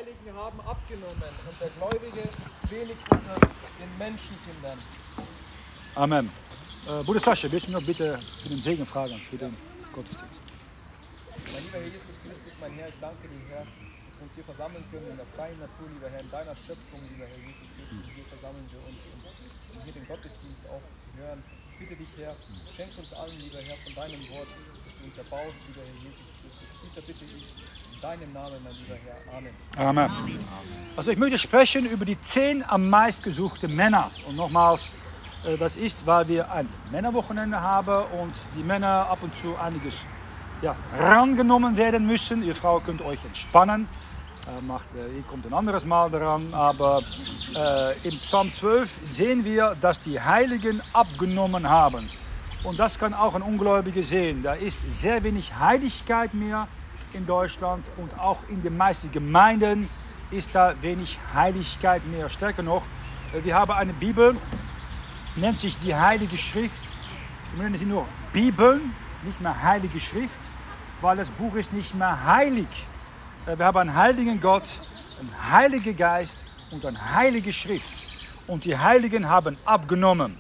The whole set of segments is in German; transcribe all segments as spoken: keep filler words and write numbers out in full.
Heiligen haben abgenommen und der Gläubige wenig unter den Menschenkindern. Amen. Äh, Bruder Sascha, willst du noch bitte für den Segen fragen, für den Gottesdienst? Mein lieber Herr Jesus Christus, mein Herr, ich danke dir, Herr, dass wir uns hier versammeln können in der freien Natur, lieber Herr, in deiner Schöpfung, lieber Herr Jesus Christus. Hier versammeln wir uns, um, um hier den Gottesdienst auch zu hören. Ich bitte dich, Herr, schenk uns allen, lieber Herr, von deinem Wort, dass du uns erbaust, lieber Herr Jesus Christus. Dies erbitte ich in deinem Namen, mein lieber Herr. Amen. Amen. Also ich möchte sprechen über die zehn am meistgesuchten Männer. Und nochmals, das ist, weil wir ein Männerwochenende haben und die Männer ab und zu einiges ja, rangenommen werden müssen. Ihr Frau könnt euch entspannen. Äh, macht, äh, ihr kommt ein anderes Mal daran. Aber äh, im Psalm zwölf sehen wir, dass die Heiligen abgenommen haben. Und das kann auch ein Ungläubiger sehen. Da ist sehr wenig Heiligkeit mehr in Deutschland und auch in den meisten Gemeinden ist da wenig Heiligkeit mehr. Stärker noch, äh, wir haben eine Bibel, nennt sich die Heilige Schrift. Wir nennen sie nur Bibeln, nicht mehr Heilige Schrift, weil das Buch ist nicht mehr heilig. Wir haben einen heiligen Gott, einen heiligen Geist und eine heilige Schrift. Und die Heiligen haben abgenommen.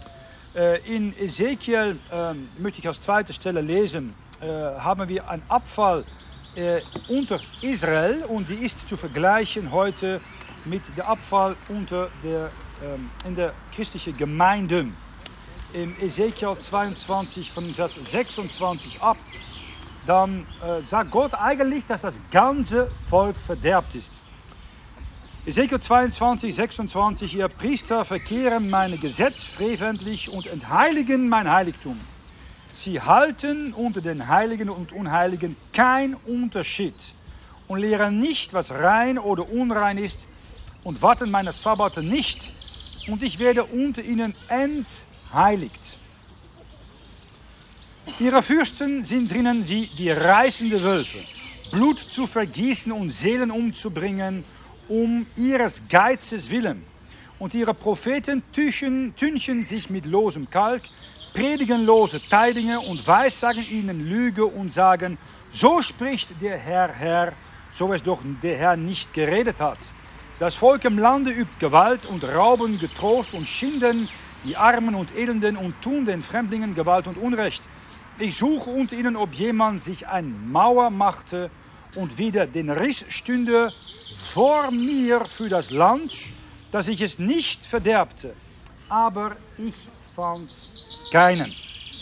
In Ezekiel, möchte ich als zweite Stelle lesen, haben wir einen Abfall unter Israel und die ist zu vergleichen heute mit dem Abfall unter der in der christlichen Gemeinden. Im Ezekiel zweiundzwanzig von Vers sechsundzwanzig ab, dann äh, sagt Gott eigentlich, dass das ganze Volk verderbt ist. Ezekiel zweiundzwanzig, sechsundzwanzig, ihr Priester verkehren meine Gesetz freventlich und entheiligen mein Heiligtum. Sie halten unter den Heiligen und Unheiligen kein Unterschied und lehren nicht, was rein oder unrein ist und warten meine Sabbate nicht, und ich werde unter ihnen entheiligt. Ihre Fürsten sind drinnen wie die reißenden Wölfe, Blut zu vergießen und Seelen umzubringen, um ihres Geizes willen. Und ihre Propheten tünchen, tünchen sich mit losem Kalk, predigen lose Teidinge und weissagen ihnen Lüge und sagen, so spricht der Herr, Herr, so es doch der Herr nicht geredet hat. Das Volk im Lande übt Gewalt und rauben getrost und schinden die Armen und Elenden und tun den Fremdlingen Gewalt und Unrecht. Ich suche unter ihnen, ob jemand sich eine Mauer machte und wieder den Riss stünde vor mir für das Land, dass ich es nicht verderbte. Aber ich fand keinen.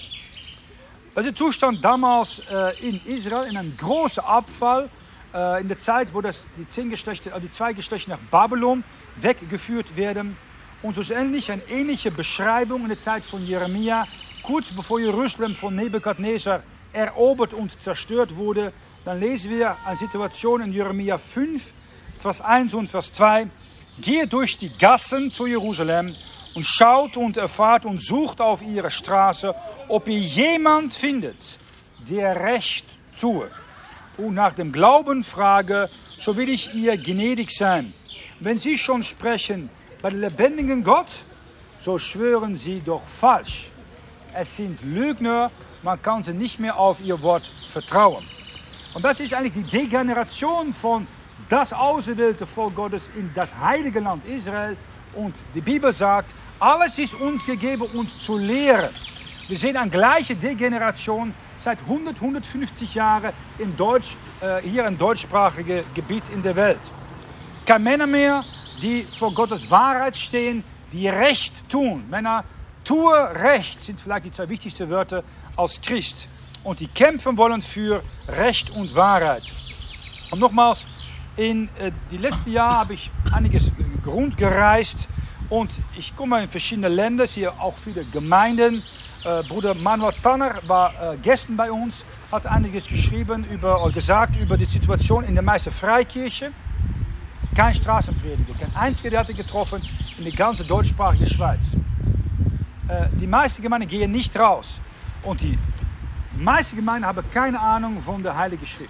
Das ist der Zustand damals äh, in Israel, in einem großen Abfall. In der Zeit, wo das, die, zehn Geschlechter, die zwei Geschlechter nach Babylon weggeführt werden. Und so ist ähnlich eine ähnliche Beschreibung in der Zeit von Jeremia, kurz bevor Jerusalem von Nebukadnezar erobert und zerstört wurde. Dann lesen wir eine Situation in Jeremia fünf, Vers eins und Vers zwei. Geht durch die Gassen zu Jerusalem und schaut und erfahrt und sucht auf ihre Straße, ob ihr jemand findet, der Recht tue. Und nach dem Glauben frage, so will ich ihr gnädig sein. Wenn sie schon sprechen bei dem lebendigen Gott, so schwören sie doch falsch. Es sind Lügner, man kann sie nicht mehr auf ihr Wort vertrauen. Und das ist eigentlich die Degeneration von das auserwählte Volk Gottes in das heilige Land Israel. Und die Bibel sagt, alles ist uns gegeben, uns zu lehren. Wir sehen eine gleiche Degeneration seit hundert, hundertfünfzig Jahren in Deutsch, äh, hier im deutschsprachigen Gebiet in der Welt. Keine Männer mehr, die vor Gottes Wahrheit stehen, die Recht tun. Männer, tue Recht, sind vielleicht die zwei wichtigsten Wörter als Christ. Und die kämpfen wollen für Recht und Wahrheit. Und nochmals, in äh, die letzten Jahren habe ich einiges rundgereist und ich komme in verschiedene Länder, hier auch viele Gemeinden. Äh, Bruder Manuel Tanner war äh, gestern bei uns, hat einiges geschrieben über, oder gesagt über die Situation in der meisten Freikirche. Kein Straßenprediger, kein einziger, der hatte getroffen in der ganzen deutschsprachigen Schweiz. Äh, die meisten Gemeinden gehen nicht raus und die meisten Gemeinden haben keine Ahnung von der Heiligen Schrift.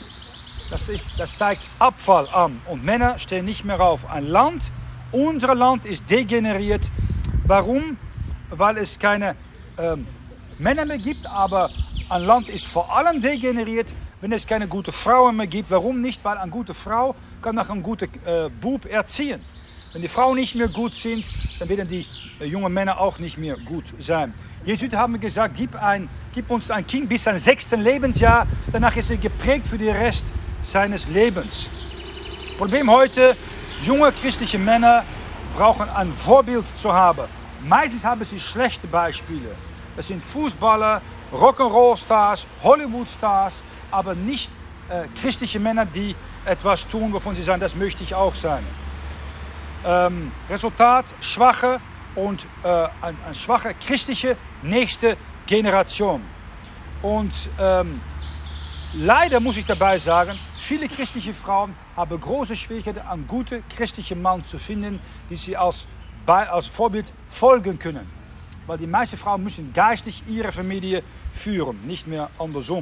Das, ist, das zeigt Abfall an und Männer stehen nicht mehr auf. Ein Land, unser Land ist degeneriert. Warum? Weil es keine ähm, Männer mehr gibt, aber ein Land ist vor allem degeneriert, wenn es keine guten Frauen mehr gibt. Warum nicht? Weil eine gute Frau kann nach einem guten äh, Bub erziehen. Wenn die Frauen nicht mehr gut sind, dann werden die äh, jungen Männer auch nicht mehr gut sein. Jesuiten haben gesagt, gib, ein, gib uns ein Kind bis sein sechsten Lebensjahr. Danach ist er geprägt für den Rest seines Lebens. Problem heute, junge christliche Männer brauchen ein Vorbild zu haben. Meistens haben sie schlechte Beispiele. Das sind Fußballer, Rock'n'Roll-Stars, Hollywood-Stars, aber nicht äh, christliche Männer, die etwas tun, wovon sie sagen, das möchte ich auch sein. Ähm, Resultat, schwache und äh, eine, eine schwache christliche nächste Generation. Und ähm, leider muss ich dabei sagen, viele christliche Frauen haben große Schwierigkeiten, einen guten christlichen Mann zu finden, die sie als, als Vorbild folgen können. Weil die meisten Frauen müssen geistig ihre Familie führen, nicht mehr andersrum.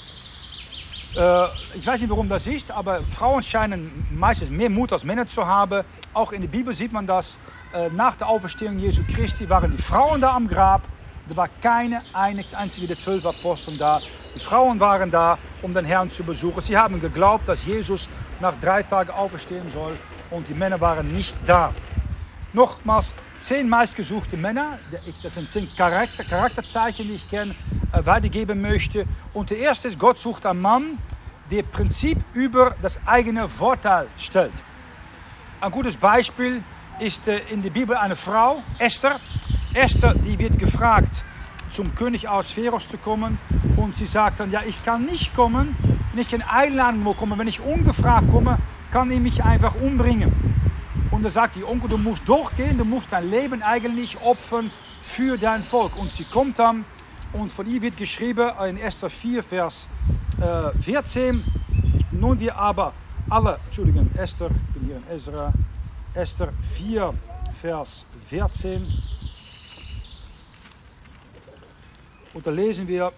Äh, ich weiß nicht, warum das ist, aber Frauen scheinen meistens mehr Mut als Männer zu haben. Auch in der Bibel sieht man das. Äh, nach der Auferstehung Jesu Christi waren die Frauen da am Grab. Da war keine einzige der zwölf Apostel da. Die Frauen waren da, um den Herrn zu besuchen. Sie haben geglaubt, dass Jesus nach drei Tagen auferstehen soll. Und die Männer waren nicht da. Nochmals, zehn meistgesuchte Männer. Das sind zehn Charakter, Charakterzeichen, die ich gerne äh, weitergeben möchte. Und der erste ist, Gott sucht einen Mann, der Prinzip über das eigene Vorteil stellt. Ein gutes Beispiel ist äh, in der Bibel eine Frau, Esther. Esther, die wird gefragt, zum König Ahasveros zu kommen. Und sie sagt dann, ja, ich kann nicht kommen, wenn ich keine Einladung komme. Wenn ich ungefragt komme, kann ich mich einfach umbringen. Und er sagt, die Onkel, du musst durchgehen, du musst dein Leben eigentlich opfern für dein Volk. Und sie kommt dann, und von ihr wird geschrieben in Esther vier, Vers äh, vierzehn. Nun wir aber alle, Entschuldigung, Esther, ich bin hier in Ezra, Esther vier, Vers vierzehn. Und da lesen wir,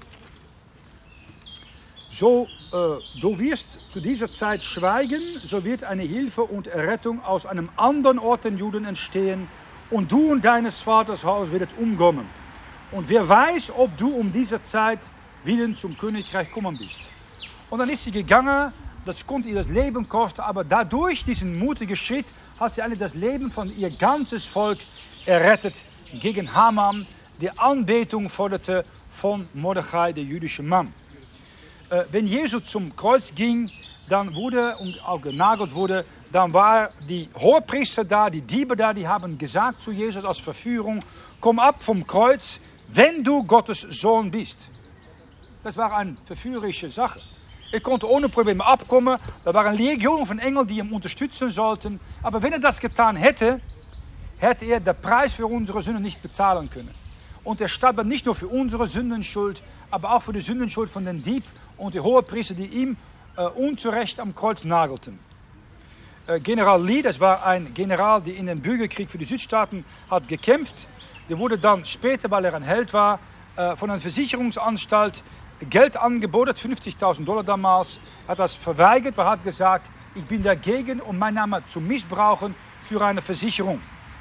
so, äh, du wirst zu dieser Zeit schweigen, so wird eine Hilfe und Errettung aus einem anderen Ort den Juden entstehen und du und deines Vaters Haus werdet umkommen. Und wer weiß, ob du um diese Zeit willen zum Königreich kommen bist. Und dann ist sie gegangen, das konnte ihr das Leben kosten, aber dadurch, diesen mutigen Schritt, hat sie eigentlich das Leben von ihr ganzes Volk errettet gegen Haman, die Anbetung forderte von Mordechai, der jüdische Mann. Äh, wenn Jesus zum Kreuz ging, dann wurde und auch genagelt wurde, dann war die Hohepriester da, die Diebe da, die haben gesagt zu Jesus als Verführung, komm ab vom Kreuz, wenn du Gottes Sohn bist. Das war eine verführerische Sache. Er konnte ohne Probleme abkommen, da waren Legionen von Engeln, die ihn unterstützen sollten. Aber wenn er das getan hätte, hätte er den Preis für unsere Sünden nicht bezahlen können. Und er starb nicht nur für unsere Sündenschuld, aber auch für die Sündenschuld von den Dieb und die Hohepriester, die ihm äh, unzurecht am Kreuz nagelten. Äh, General Lee, das war ein General, der in den Bürgerkrieg für die Südstaaten hat gekämpft. Der wurde dann später, weil er ein Held war, äh, von einer Versicherungsanstalt Geld angeboten, fünfzigtausend Dollar damals. Hat das verweigert, weil er hat gesagt, ich bin dagegen, um meinen Namen zu missbrauchen für eine Versicherung.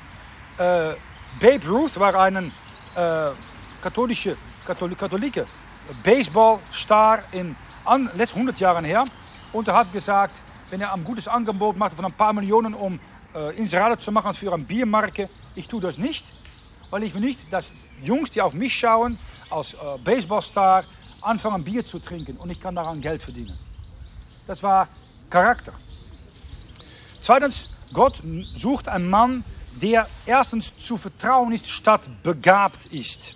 Äh, Babe Ruth war ein äh, katholische, Kathol katholische Baseballstar in an, letzten hundert Jahren her. Und er hat gesagt, wenn er ein gutes Angebot macht von ein paar Millionen, um äh, Inserate zu machen für eine Biermarke, ich tue das nicht, weil ich will nicht, dass Jungs, die auf mich schauen, als äh, Baseballstar, anfangen Bier zu trinken und ich kann daran Geld verdienen. Das war Charakter. Zweitens, Gott sucht einen Mann, der erstens zu vertrauen ist, statt begabt ist.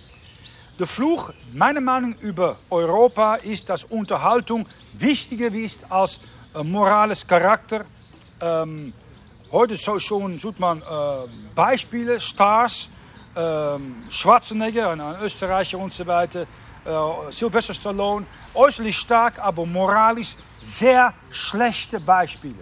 Der Fluch, meiner Meinung nach, über Europa ist, dass Unterhaltung wichtiger ist als äh, morales Charakter. Ähm, heute so schon sieht man äh, Beispiele, Stars, äh, Schwarzenegger, ein Österreicher und so weiter, äh, Sylvester Stallone, äußerlich stark, aber moralisch sehr schlechte Beispiele.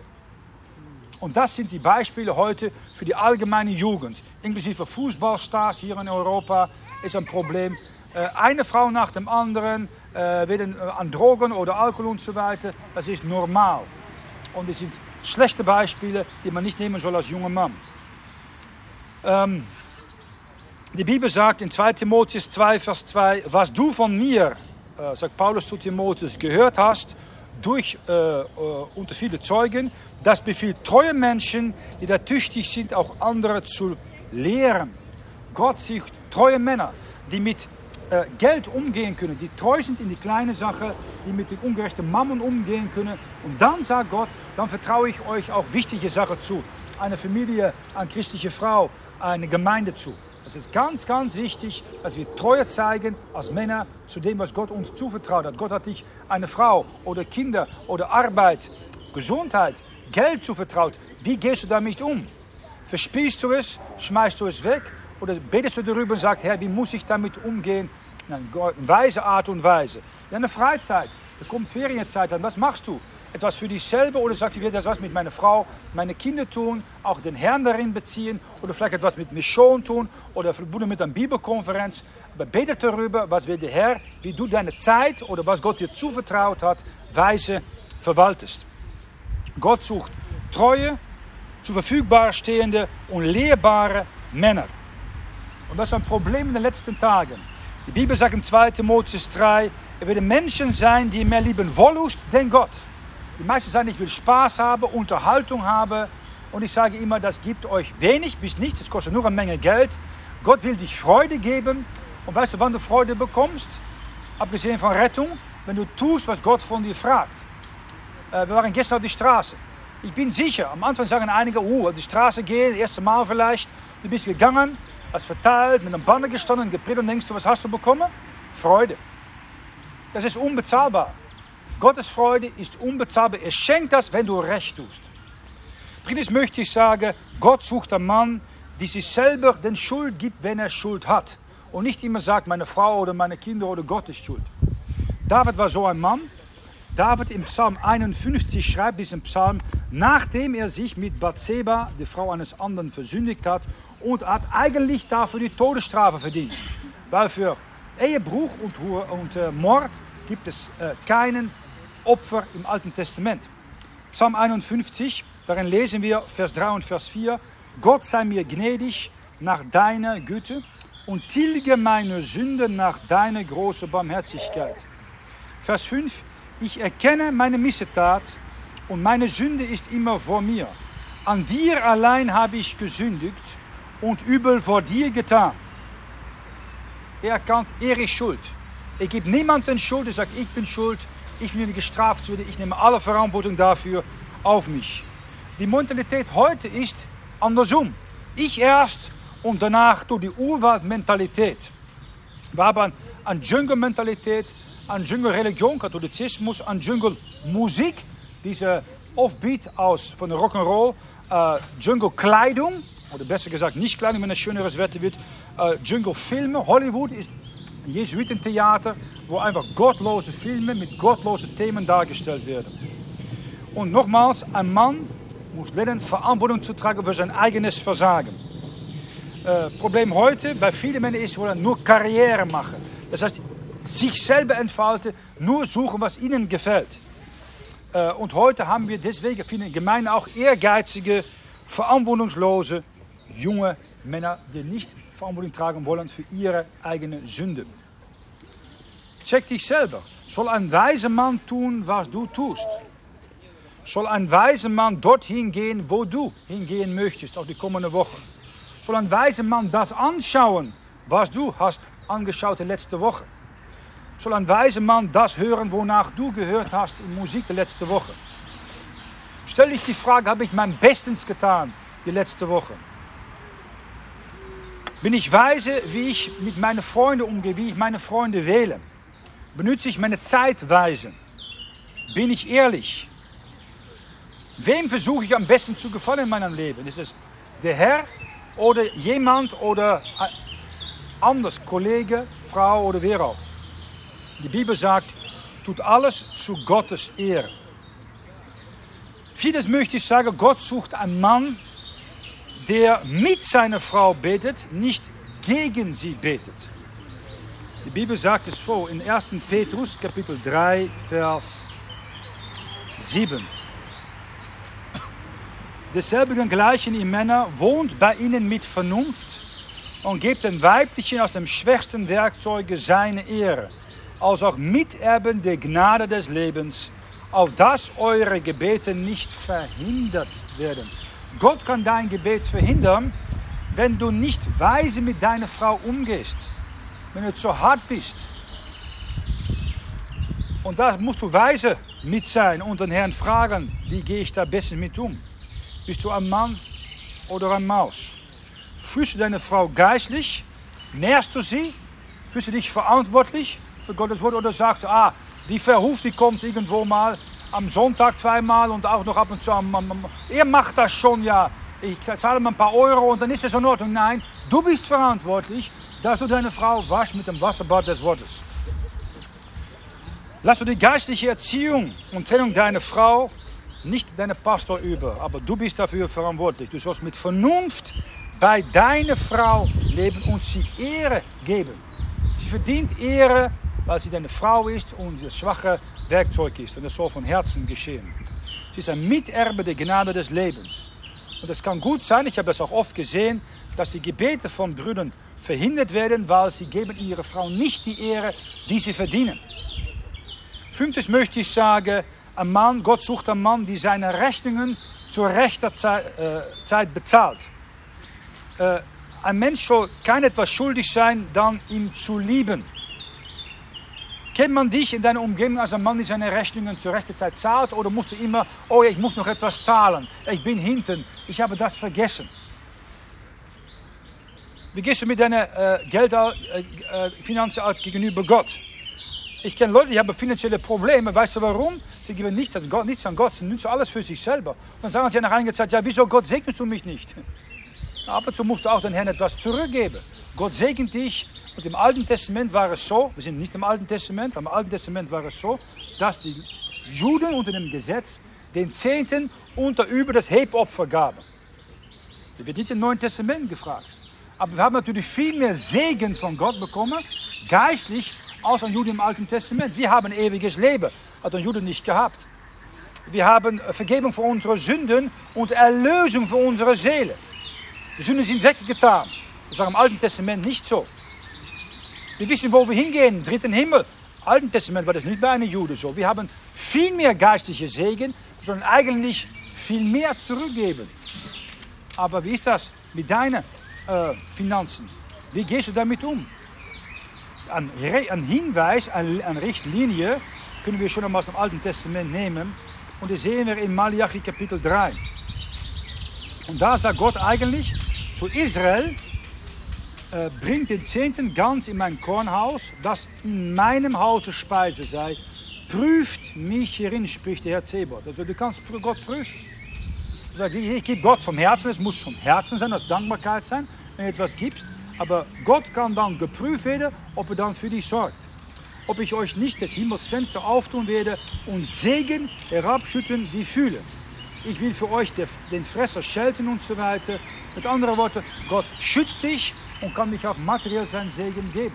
Und das sind die Beispiele heute für die allgemeine Jugend. Inklusive Fußballstars hier in Europa ist ein Problem. Äh, eine Frau nach dem anderen äh, werden äh, an Drogen oder Alkohol und so weiter. Das ist normal. Und das sind schlechte Beispiele, die man nicht nehmen soll als junger Mann. Ähm, die Bibel sagt in zweiter Timotheus zwei, Vers zwei, was du von mir äh, sagt Paulus zu Timotheus, gehört hast, durch äh, äh, unter viele Zeugen, das befiehlt treue Menschen, die da tüchtig sind, auch andere zu lehren. Gott sieht treue Männer, die mit äh, Geld umgehen können, die treu sind in die kleine Sache, die mit den ungerechten Mammon umgehen können. Und dann sagt Gott, dann vertraue ich euch auch wichtige Sachen zu. Eine Familie, eine christliche Frau, eine Gemeinde zu. Es ist ganz, ganz wichtig, dass wir Treue zeigen als Männer zu dem, was Gott uns zuvertraut hat. Gott hat dich eine Frau oder Kinder oder Arbeit, Gesundheit, Geld zuvertraut. Wie gehst du damit um? Verspielst du es? Schmeißt du es weg? Oder betest du darüber und sagst, Herr, wie muss ich damit umgehen? In einer weise Art und Weise. Ja, eine Freizeit. Da kommt Ferienzeit an. Was machst du? Etwas für dich selber oder sagst du, ich will das was mit meiner Frau, meine Kinder tun, auch den Herrn darin beziehen oder vielleicht etwas mit Mission tun oder verbunden mit einer Bibelkonferenz. Aber betet darüber, was will der Herr, wie du deine Zeit oder was Gott dir zuvertraut hat, weise verwaltest. Gott sucht treue, zur Verfügung stehende und lehrbare Männer. Und das ist ein Problem in den letzten Tagen. Die Bibel sagt in zweiten Timotheus drei, er werden Menschen sein, die mehr lieben Wollust denn Gott. Die meisten sagen, ich will Spaß haben, Unterhaltung haben. Und ich sage immer, das gibt euch wenig bis nichts. Es kostet nur eine Menge Geld. Gott will dich Freude geben. Und weißt du, wann du Freude bekommst? Abgesehen von Rettung, wenn du tust, was Gott von dir fragt. Äh, wir waren gestern auf die Straße. Ich bin sicher, am Anfang sagen einige, oh, auf die Straße gehen, das erste Mal vielleicht. Du bist gegangen, hast verteilt, mit einem Banner gestanden, gepredigt und denkst du, was hast du bekommen? Freude. Das ist unbezahlbar. Gottes Freude ist unbezahlbar. Er schenkt das, wenn du recht tust. Drittens möchte ich sagen, Gott sucht einen Mann, der sich selber den Schuld gibt, wenn er Schuld hat. Und nicht immer sagt, meine Frau oder meine Kinder oder Gott ist schuld. David war so ein Mann. David im Psalm einundfünfzig schreibt diesen Psalm, nachdem er sich mit Bathseba, die Frau eines anderen, versündigt hat und hat eigentlich dafür die Todesstrafe verdient. Weil für Ehebruch und, und äh, Mord gibt es äh, keinen Opfer im Alten Testament. Psalm einundfünfzig, darin lesen wir Vers drei und Vers vier. Gott sei mir gnädig nach deiner Güte und tilge meine Sünde nach deiner großen Barmherzigkeit. Vers fünf. Ich erkenne meine Missetat und meine Sünde ist immer vor mir. An dir allein habe ich gesündigt und Übel vor dir getan. Er erkannt, er ist schuld. Er gibt niemanden Schuld, er sagt, ich bin schuld, ich will gestraft werden, ich nehme alle Verantwortung dafür auf mich. Die Mentalität heute ist andersrum. Ich erst und danach durch die Urwaldmentalität. Wir haben eine Jungle-Mentalität, eine Jungle-Religion, Katholizismus, eine Jungle-Musik, diese Offbeat aus von der Rock'n'Roll, äh, Jungle-Kleidung, oder besser gesagt nicht Kleidung, wenn es schöneres Wetter wird, äh, Jungle-Filme. Hollywood ist ein Jesuitentheater, wo einfach gottlose Filme mit gottlosen Themen dargestellt werden. Und nochmals, ein Mann muss lernen, Verantwortung zu tragen für sein eigenes Versagen. Äh, Problem heute bei vielen Männern ist, wollen nur Karriere machen. Das heißt, sich selber entfalten, nur suchen, was ihnen gefällt. Äh, und heute haben wir deswegen viele Gemeinden auch ehrgeizige, verantwortungslose, junge Männer, die nicht Verantwortung tragen wollen für ihre eigene Sünde. Check dich selber. Soll ein weiser Mann tun, was du tust? Soll ein weiser Mann dorthin gehen, wo du hingehen möchtest, auch die kommende Woche? Soll ein weiser Mann das anschauen, was du hast angeschaut die letzte Woche? Soll ein weiser Mann das hören, wonach du gehört hast in Musik die letzte Woche? Stell dich die Frage, habe ich mein Bestes getan die letzte Woche? Bin ich weise, wie ich mit meinen Freunden umgehe, wie ich meine Freunde wähle? Benutze ich meine Zeit weise? Bin ich ehrlich? Wem versuche ich am besten zu gefallen in meinem Leben? Ist es der Herr oder jemand oder anders, Kollege, Frau oder wer auch? Die Bibel sagt, tut alles zu Gottes Ehre. Vieles möchte ich sagen, Gott sucht einen Mann, der mit seiner Frau betet, nicht gegen sie betet. Die Bibel sagt es so in ersten Petrus, Kapitel drei, Vers sieben. Desselbigen gleichen ihr Männer, wohnt bei ihnen mit Vernunft und gebt den Weiblichen aus dem schwächsten Werkzeuge seine Ehre. als auch Miterben der Gnade des Lebens, auf dass eure Gebete nicht verhindert werden. Gott kann dein Gebet verhindern, wenn du nicht weise mit deiner Frau umgehst, wenn du zu hart bist. Und da musst du weise mit sein und den Herrn fragen, wie gehe ich da besser mit um? Bist du ein Mann oder eine Maus? Fühlst du deine Frau geistlich? Nährst du sie? Fühlst du dich verantwortlich für Gottes Wort? Oder sagst du, ah, die Verruf, die kommt irgendwo mal am Sonntag zweimal und auch noch ab und zu am... am, am er macht das schon, ja. Ich zahle mal ein paar Euro und dann ist es in Ordnung. Nein, du bist verantwortlich, dass du deine Frau waschst mit dem Wasserbad des Wortes. Lass du die geistliche Erziehung und Trennung deiner Frau nicht deinem Pastor über, aber du bist dafür verantwortlich. Du sollst mit Vernunft bei deiner Frau leben und sie Ehre geben. Sie verdient Ehre, weil sie deine Frau ist und das schwache Werkzeug ist. Und das soll von Herzen geschehen. Sie ist ein Miterbe der Gnade des Lebens. Und es kann gut sein, ich habe das auch oft gesehen, dass die Gebete von Brüdern verhindert werden, weil sie geben ihrer Frau nicht die Ehre, die sie verdienen. Fünftens möchte ich sagen, ein Mann, Gott sucht einen Mann, der seine Rechnungen zur rechten Zeit, äh, Zeit bezahlt. Äh, ein Mensch soll kein etwas schuldig sein, dann ihm zu lieben. Kennt man dich in deiner Umgebung als ein Mann, der seine Rechnungen zur rechten Zeit zahlt? Oder musst du immer, oh ja, ich muss noch etwas zahlen, ich bin hinten, ich habe das vergessen. Wie gehst du mit deinen äh, Geldfinanzen äh, gegenüber Gott? Ich kenne Leute, die haben finanzielle Probleme. Weißt du warum? Sie geben nichts an Gott, nichts an Gott. Sie nutzen alles für sich selber. Und dann sagen sie nach einiger Zeit, ja, wieso Gott segnest du mich nicht? Ab und zu musst du auch den Herrn etwas zurückgeben. Gott segnet dich. Und im Alten Testament war es so, wir sind nicht im Alten Testament, aber im Alten Testament war es so, dass die Juden unter dem Gesetz den Zehnten unter über das Hebopfer gaben. Das wird nicht im Neuen Testament gefragt. Aber wir haben natürlich viel mehr Segen von Gott bekommen, geistlich, als ein Jude im Alten Testament. Wir haben ewiges Leben, hat ein Jude nicht gehabt. Wir haben Vergebung für unsere Sünden und Erlösung für unsere Seele. Die Sünden sind weggetan. Das war im Alten Testament nicht so. Wir wissen, wo wir hingehen, im dritten Himmel. Im Alten Testament war das nicht bei einem Juden so. Wir haben viel mehr geistliche Segen, sondern eigentlich viel mehr zurückgeben. Aber wie ist das mit deinen äh, Finanzen? Wie gehst du damit um? Ein, ein Hinweis, eine, eine Richtlinie können wir schon einmal aus dem Alten Testament nehmen. Und das sehen wir in Malachi Kapitel drei. Und da sagt Gott eigentlich zu Israel, äh, bringt den Zehnten ganz in mein Kornhaus, dass in meinem Hause Speise sei. Prüft mich hierin, spricht der Herr Zebaoth. Also du kannst Gott prüfen. Du sagst, ich gebe Gott vom Herzen, es muss vom Herzen sein, aus Dankbarkeit sein, wenn du etwas gibst. Aber Gott kann dann geprüft werden, ob er dann für dich sorgt. Ob ich euch nicht das Himmelsfenster auftun werde und Segen herabschütten die Fühle. Ich will für euch den Fresser schelten und so weiter. Mit anderen Worten, Gott schützt dich und kann dich auch materiell seinen Segen geben.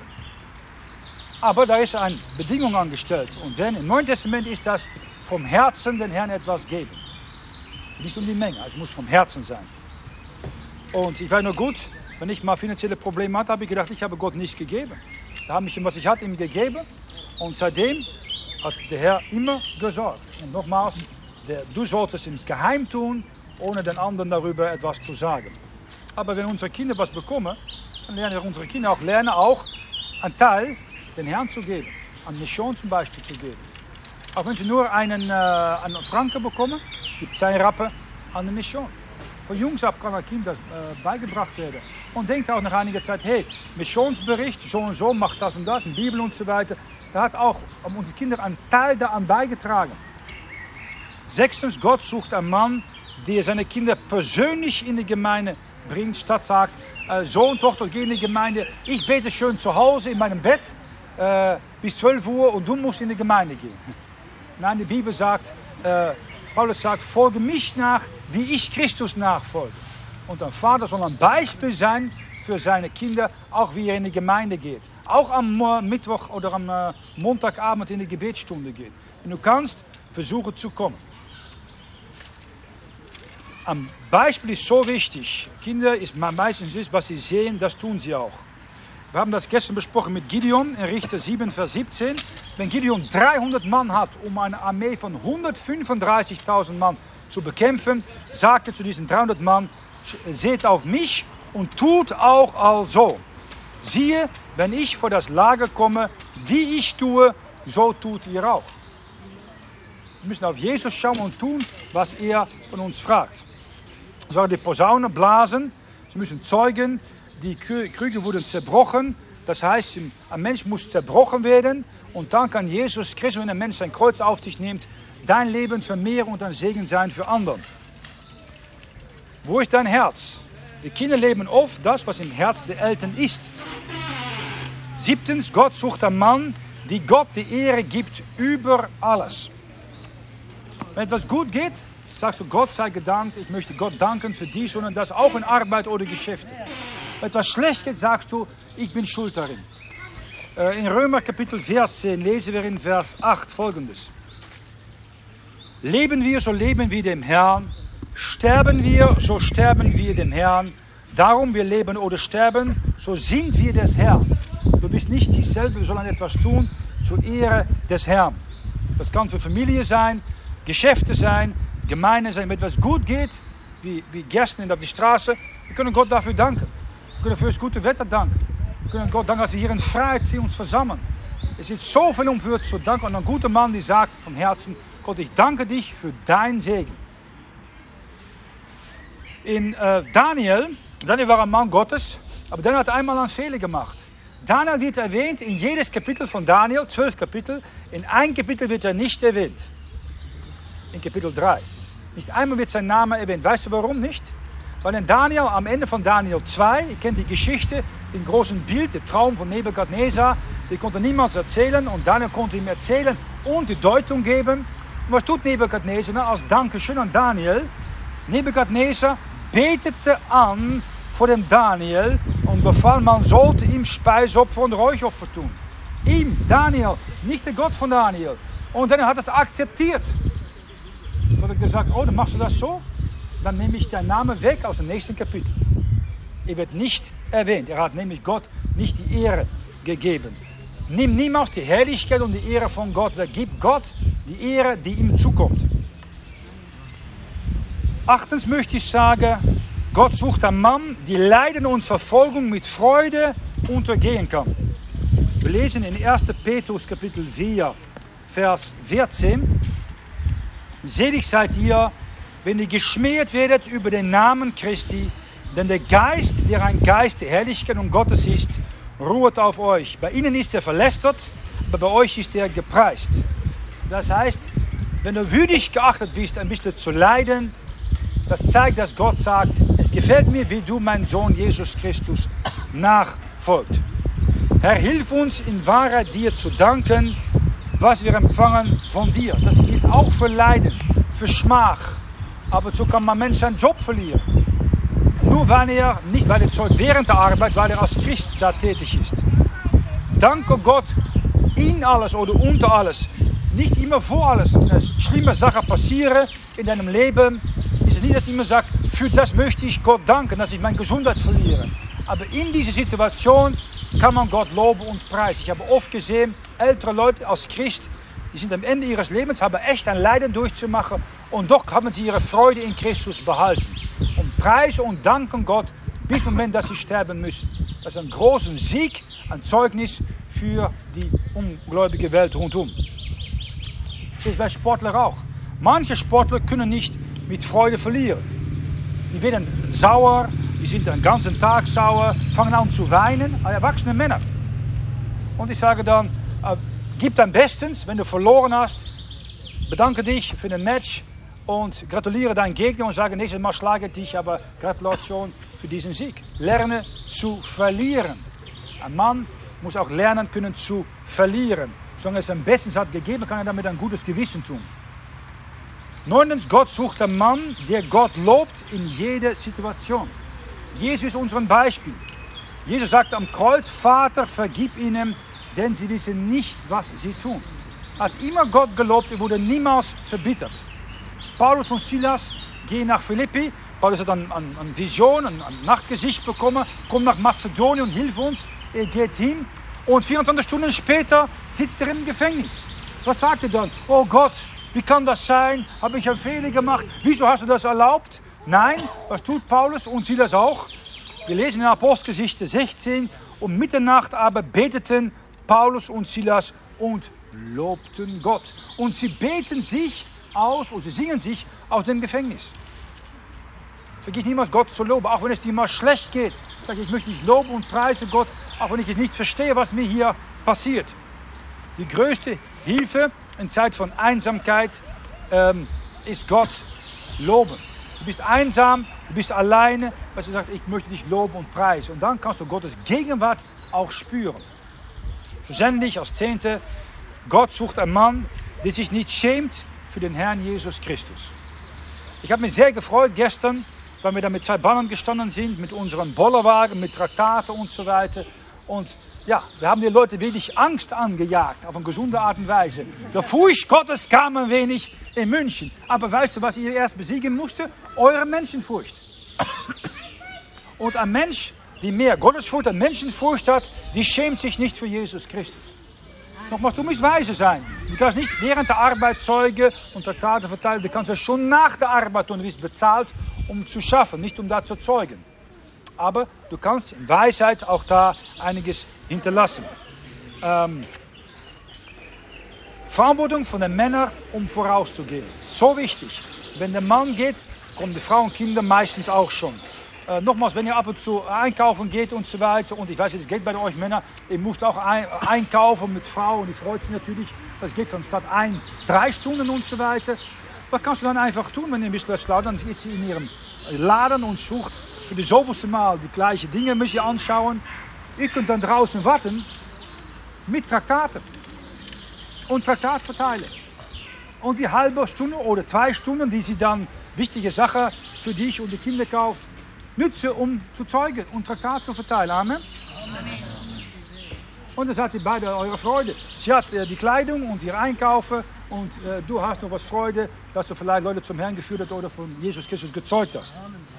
Aber da ist eine Bedingung angestellt. Und wenn im Neuen Testament ist das vom Herzen den Herrn etwas geben. Nicht um die Menge, es muss vom Herzen sein. Und ich weiß noch gut, wenn ich mal finanzielle Probleme hatte, habe ich gedacht, ich habe Gott nichts gegeben. Da habe ich ihm, was ich hatte, ihm gegeben. Und seitdem hat der Herr immer gesorgt. Und nochmals, der, du solltest es geheim tun, ohne den anderen darüber etwas zu sagen. Aber wenn unsere Kinder was bekommen, dann lernen wir unsere Kinder auch lernen, auch einen Teil den Herrn zu geben. An Mission zum Beispiel zu geben. Auch wenn sie nur einen, äh, einen Franken bekommen, gibt es einen Rappen an der Mission. Von Jungs ab kann ein Kind das äh, beigebracht werden. Und denkt auch nach einiger Zeit, hey, Missionsbericht, so und so, macht das und das, eine Bibel und so weiter. Da hat auch um unsere Kinder einen Teil daran beigetragen. Sechstens, Gott sucht einen Mann, der seine Kinder persönlich in die Gemeinde bringt, statt sagt, äh, Sohn, Tochter, geh in die Gemeinde, ich bete schön zu Hause in meinem Bett äh, bis zwölf Uhr und du musst in die Gemeinde gehen. Nein, die Bibel sagt, äh, Paulus sagt, folge mich nach, wie ich Christus nachfolge. Und ein Vater soll ein Beispiel sein für seine Kinder, auch wie er in die Gemeinde geht. Auch am Mittwoch oder am äh, Montagabend in die Gebetsstunde geht. Und du kannst versuchen zu kommen. Ein Beispiel ist so wichtig. Kinder ist meistens ist, was sie sehen, das tun sie auch. Wir haben das gestern besprochen mit Gideon in Richter sieben, Vers siebzehn. Wenn Gideon dreihundert Mann hat, um eine Armee von hundertfünfunddreißigtausend Mann zu bekämpfen, sagte zu diesen dreihundert Mann, seht auf mich und tut auch also. Siehe, wenn ich vor das Lager komme, wie ich tue, so tut ihr auch. Wir müssen auf Jesus schauen und tun, was er von uns fragt. Sie sollen die Posaune blasen, sie müssen zeugen, die Krüge wurden zerbrochen. Das heißt, ein Mensch muss zerbrochen werden und dann kann Jesus Christus, wenn ein Mensch sein Kreuz auf sich nimmt, dein Leben vermehren und ein Segen sein für andere. Wo ist dein Herz? Die Kinder leben oft das, was im Herz der Eltern ist. Siebtens, Gott sucht einen Mann, die Gott die Ehre gibt über alles. Wenn etwas gut geht, sagst du, Gott sei gedankt, ich möchte Gott danken für dies und das, auch in Arbeit oder Geschäfte. Wenn etwas schlecht geht, sagst du, ich bin schuld darin. In Römer Kapitel vierzehn lesen wir in Vers acht folgendes. Leben wir, so leben wir dem Herrn. Sterben wir, so sterben wir dem Herrn. Darum wir leben oder sterben, so sind wir des Herrn. Du bist nicht dieselbe, wir sollen etwas tun zur Ehre des Herrn. Das kann für Familie sein, Geschäfte sein, Gemeinde sein. Wenn etwas gut geht, wie, wie gestern auf die Straße, wir können Gott dafür danken. Wir können für das gute Wetter danken. Wir können Gott danken, dass wir hier in Freiheit uns versammeln. Es ist so viel, um für zu danken. Und ein guter Mann, die sagt vom Herzen, Gott, ich danke dich für dein Segen. In äh, Daniel, Daniel war ein Mann Gottes, aber Daniel hat einmal einen Fehler gemacht. Daniel wird erwähnt in jedes Kapitel von Daniel, zwölf Kapitel. In ein Kapitel wird er nicht erwähnt. In Kapitel drei. Nicht einmal wird sein Name erwähnt. Weißt du warum nicht? Weil in Daniel, am Ende von Daniel zwei, ihr kennt die Geschichte, den großen Bild, der Traum von Nebukadnezar, die konnte niemand erzählen und Daniel konnte ihm erzählen und die Deutung geben. Und was tut Nebukadnezar? Na, als Dankeschön an Daniel. Nebukadnezar betete an vor dem Daniel und befahl, man sollte ihm Speisopfer und Räuchopfer tun. Ihm, Daniel, nicht der Gott von Daniel. Und Daniel hat das akzeptiert. Und hat gesagt, oh, dann machst du das so? Dann nehme ich deinen Namen weg aus dem nächsten Kapitel. Er wird nicht erwähnt. Er hat nämlich Gott nicht die Ehre gegeben. Nimm niemals die Herrlichkeit und die Ehre von Gott. Er gibt Gott die Ehre, die ihm zukommt. Achtens möchte ich sagen, Gott sucht einen Mann, die Leiden und Verfolgung mit Freude untergehen kann. Wir lesen in ersten Petrus Kapitel vier, Vers vierzehn. Selig seid ihr, wenn ihr geschmäht werdet über den Namen Christi, denn der Geist, der ein Geist der Herrlichkeit und Gottes ist, ruht auf euch. Bei ihnen ist er verlästert, aber bei euch ist er gepreist. Das heißt, wenn du würdig geachtet bist, ein bisschen zu leiden, das zeigt, dass Gott sagt, es gefällt mir, wie du, mein Sohn Jesus Christus, nachfolgt. Herr, hilf uns in Wahrheit dir zu danken, was wir empfangen von dir. Das gilt auch für Leiden, für Schmach. Aber so kann man Mensch seinen Job verlieren. Nur weil er, nicht weil er zeugt während der Arbeit, weil er als Christ da tätig ist. Danke Gott in alles oder unter alles. Nicht immer vor alles. Wenn eine schlimme Sache passiert in deinem Leben, ist es nicht, dass immer sagt, für das möchte ich Gott danken, dass ich meine Gesundheit verliere. Aber in dieser Situation kann man Gott loben und preisen. Ich habe oft gesehen, ältere Leute als Christ, die sind am Ende ihres Lebens, haben echt ein Leiden durchzumachen und doch haben sie ihre Freude in Christus behalten. Und preisen und danken Gott bis zum Moment, dass sie sterben müssen. Das ist ein großer Sieg, ein Zeugnis für die ungläubige Welt rundum. Das ist bei Sportlern auch. Manche Sportler können nicht mit Freude verlieren. Die werden sauer, die sind den ganzen Tag sauer, fangen an zu weinen, erwachsene Männer. Und ich sage dann, äh, gib dein Bestes, wenn du verloren hast, bedanke dich für den Match und gratuliere deinen Gegner und sage, nächstes Mal schlage ich dich, aber Gratulation für diesen Sieg. Lerne zu verlieren. Ein Mann muss auch lernen können zu verlieren. Solange er sein Bestes hat gegeben, kann er damit ein gutes Gewissen tun. Neuntens, Gott sucht einen Mann, der Gott lobt in jeder Situation. Jesus ist unser Beispiel. Jesus sagt am Kreuz, Vater, vergib ihnen, denn sie wissen nicht, was sie tun. Er hat immer Gott gelobt, er wurde niemals verbittert. Paulus und Silas gehen nach Philippi. Paulus hat eine, eine Vision, ein Nachtgesicht bekommen, kommt nach Mazedonien und hilft uns. er geht hin und vierundzwanzig Stunden später sitzt er im Gefängnis. Was sagt er dann? Oh Gott, wie kann das sein? Habe ich einen Fehler gemacht? Wieso hast du das erlaubt? Nein, was tut Paulus und Silas auch? Wir lesen in Apostelgeschichte sechzehn, um Mitternacht aber beteten Paulus und Silas und lobten Gott. Und sie beten sich aus, und sie singen sich aus dem Gefängnis. Vergiss niemals, Gott zu loben, auch wenn es dir mal schlecht geht. Sag ich, ich möchte dich loben und preise Gott, auch wenn ich es nicht verstehe, was mir hier passiert. Die größte Hilfe in Zeit von Einsamkeit ähm, ist Gott loben. Du bist einsam, du bist alleine, weil du sagst, ich möchte dich loben und preisen. Und dann kannst du Gottes Gegenwart auch spüren. Schlussendlich als Zehnte, Gott sucht einen Mann, der sich nicht schämt für den Herrn Jesus Christus. Ich habe mich sehr gefreut gestern, weil wir da mit zwei Bannern gestanden sind, mit unserem Bollerwagen, mit Traktaten und so weiter. Und ja, wir haben die Leute wirklich Angst angejagt, auf eine gesunde Art und Weise. Der Furcht Gottes kam ein wenig in München. Aber weißt du, was ihr erst besiegen musste? Eure Menschenfurcht. Und ein Mensch, die mehr Gottesfurcht und Menschenfurcht hat, die schämt sich nicht für Jesus Christus. Nochmals, du musst weise sein. Du kannst nicht während der Arbeit Zeuge und Traktate verteilen. Du kannst es schon nach der Arbeit tun. Du wirst bezahlt, um zu schaffen, nicht um da zu zeugen. Aber du kannst in Weisheit auch da einiges hinterlassen. Ähm, Verantwortung von den Männern, um vorauszugehen. So wichtig. Wenn der Mann geht, kommen die Frauen und Kinder meistens auch schon. Äh, nochmals, wenn ihr ab und zu einkaufen geht und so weiter, und ich weiß, es geht bei euch Männer, ihr müsst auch ein, einkaufen mit Frauen, die freut sich natürlich, das geht von statt ein, drei Stunden und so weiter. Was kannst du dann einfach tun, wenn ihr ein bisschen schlau, dann geht sie in ihrem Laden und sucht für die zoveelste Mal die gleichen Dinge, müsst ihr anschauen. Ihr könnt dann draußen warten mit Traktaten und Traktat verteilen. Und die halbe Stunde oder zwei Stunden, die sie dann wichtige Sachen für dich und die Kinder kauft, nützen, um zu zeugen und Traktat zu verteilen. Amen. Und dann seid ihr beide eure Freude. Sie hat äh, die Kleidung und ihr Einkaufen und äh, du hast noch was Freude, dass du vielleicht Leute zum Herrn geführt hast oder von Jesus Christus gezeugt hast.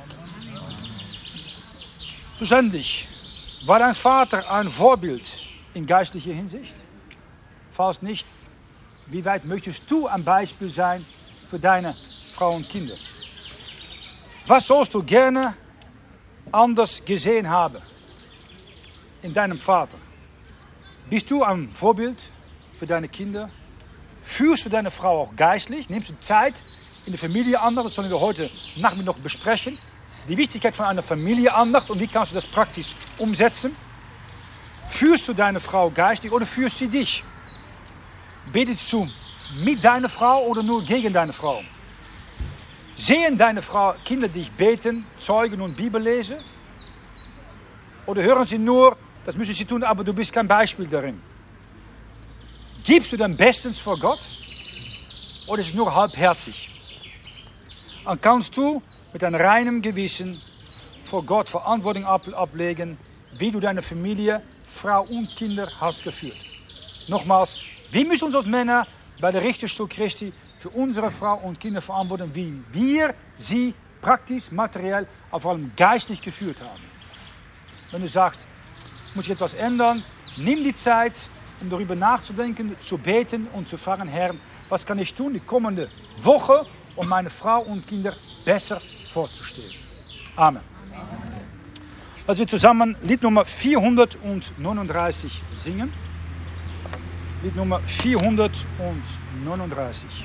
Schlussendlich, war dein Vater ein Vorbild in geistlicher Hinsicht? Falls nicht, wie weit möchtest du ein Beispiel sein für deine Frau und Kinder? Was sollst du gerne anders gesehen haben in deinem Vater? Bist du ein Vorbild für deine Kinder? Führst du deine Frau auch geistlich? Nimmst du Zeit in der Familie an? Das sollen wir heute Nachmittag noch besprechen. Die Wichtigkeit von einer Familienandacht und wie kannst du das praktisch umsetzen? Führst du deine Frau geistig oder führst sie dich? Betest du mit deiner Frau oder nur gegen deine Frau? Sehen deine Frau, Kinder dich beten, zeugen und Bibel lesen? Oder hören sie nur, das müssen sie tun, aber du bist kein Beispiel darin? Gibst du dein Bestes vor Gott? Oder ist es nur halbherzig? Dann kannst du mit einem reinen Gewissen vor Gott Verantwortung ablegen, wie du deine Familie, Frau und Kinder hast geführt. Nochmals, wir müssen uns als Männer bei der Richterstuhl Christi für unsere Frau und Kinder verantworten, wie wir sie praktisch, materiell, aber vor allem geistlich geführt haben. Wenn du sagst, muss ich etwas ändern, nimm die Zeit, um darüber nachzudenken, zu beten und zu fragen, Herr, was kann ich tun die kommende Woche, um meine Frau und Kinder besser vorzustellen. Amen. Lassen wir zusammen Lied Nummer vierhundertneununddreißig singen. Lied Nummer vierhundertneununddreißig.